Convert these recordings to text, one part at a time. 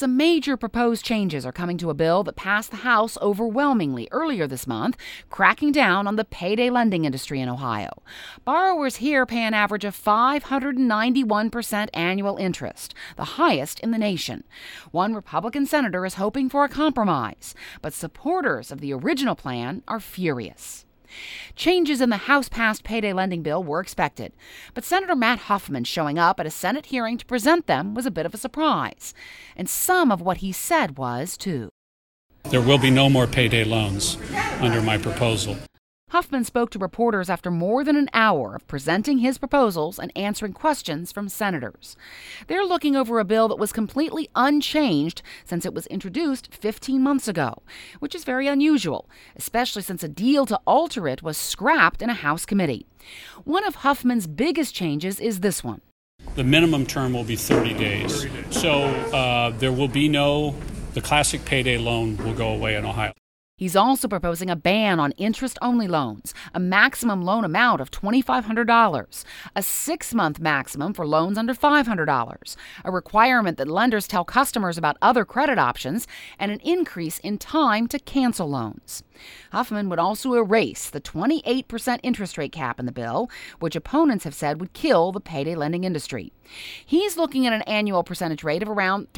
Some major proposed changes are coming to a bill that passed the House overwhelmingly earlier this month, cracking down on the payday lending industry in Ohio. Borrowers here pay an average of 591% annual interest, the highest in the nation. One Republican senator is hoping for a compromise, but supporters of the original plan are furious. Changes in the House-passed payday lending bill were expected, but Senator Matt Huffman showing up at a Senate hearing to present them was a bit of a surprise. And some of what he said was, too. There will be no more payday loans under my proposal. Huffman spoke to reporters after more than an hour of presenting his proposals and answering questions from senators. They're looking over a bill that was completely unchanged since it was introduced 15 months ago, which is very unusual, especially since a deal to alter it was scrapped in a House committee. One of Huffman's biggest changes is this one. The minimum term will be 30 days. So there will be the classic payday loan will go away in Ohio. He's also proposing a ban on interest-only loans, a maximum loan amount of $2,500, a 6-month maximum for loans under $500, a requirement that lenders tell customers about other credit options, and an increase in time to cancel loans. Huffman would also erase the 28% interest rate cap in the bill, which opponents have said would kill the payday lending industry. He's looking at an annual percentage rate of around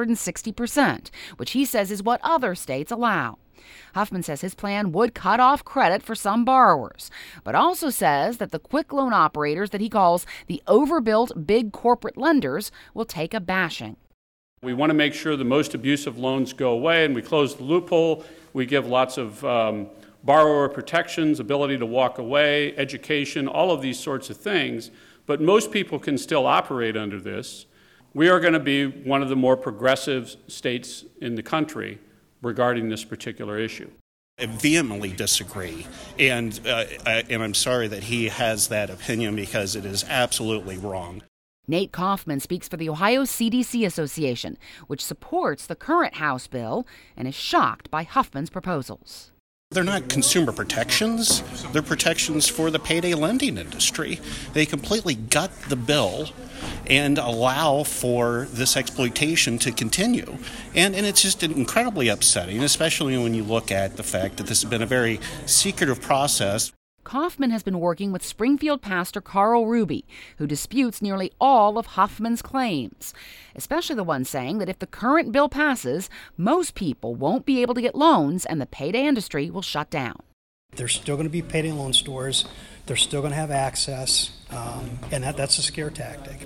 360%, which he says is what other states allow. Huffman says his plan would cut off credit for some borrowers, but also says that the quick loan operators that he calls the overbuilt big corporate lenders will take a bashing. We want to make sure the most abusive loans go away, and we close the loophole. We give lots of borrower protections, ability to walk away, education, all of these sorts of things. But most people can still operate under this. We are going to be one of the more progressive states in the country regarding this particular issue. I vehemently disagree, and I'm sorry that he has that opinion because it is absolutely wrong. Nate Kaufman speaks for the Ohio CDC Association, which supports the current House bill and is shocked by Huffman's proposals. They're not consumer protections. They're protections for the payday lending industry. They completely gut the bill and allow for this exploitation to continue. And it's just incredibly upsetting, especially when you look at the fact that this has been a very secretive process. Kaufman has been working with Springfield pastor Carl Ruby, who disputes nearly all of Huffman's claims, especially the one saying that if the current bill passes, most people won't be able to get loans and the payday industry will shut down. There's still going to be payday loan stores. They're still going to have access, and that's a scare tactic.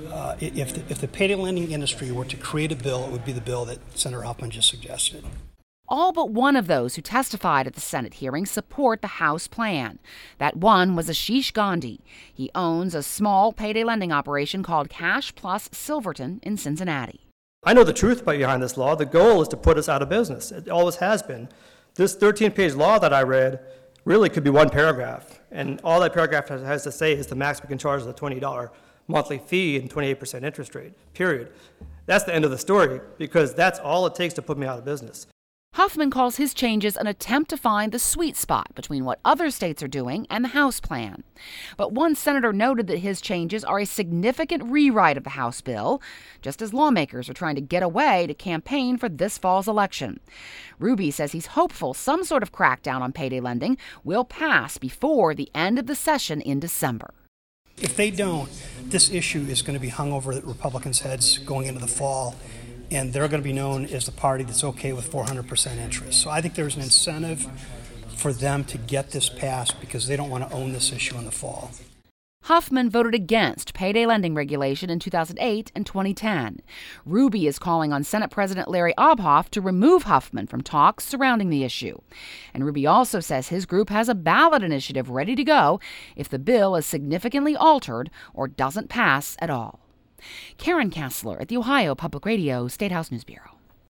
If the payday lending industry were to create a bill, it would be the bill that Senator Huffman just suggested. All but one of those who testified at the Senate hearing support the House plan. That one was Ashish Gandhi. He owns a small payday lending operation called Cash Plus Silverton in Cincinnati. I know the truth behind this law. The goal is to put us out of business. It always has been. This 13-page law that I read really could be one paragraph, and all that paragraph has to say is the max we can charge is a $20 monthly fee and 28% interest rate, period. That's the end of the story, because that's all it takes to put me out of business. Huffman calls his changes an attempt to find the sweet spot between what other states are doing and the House plan. But one senator noted that his changes are a significant rewrite of the House bill, just as lawmakers are trying to get away to campaign for this fall's election. Ruby says he's hopeful some sort of crackdown on payday lending will pass before the end of the session in December. If they don't, this issue is going to be hung over the Republicans' heads going into the fall, and they're going to be known as the party that's okay with 400% interest. So I think there's an incentive for them to get this passed because they don't want to own this issue in the fall. Huffman voted against payday lending regulation in 2008 and 2010. Ruby is calling on Senate President Larry Obhoff to remove Huffman from talks surrounding the issue. And Ruby also says his group has a ballot initiative ready to go if the bill is significantly altered or doesn't pass at all. Karen Kassler at the Ohio Public Radio State House News Bureau.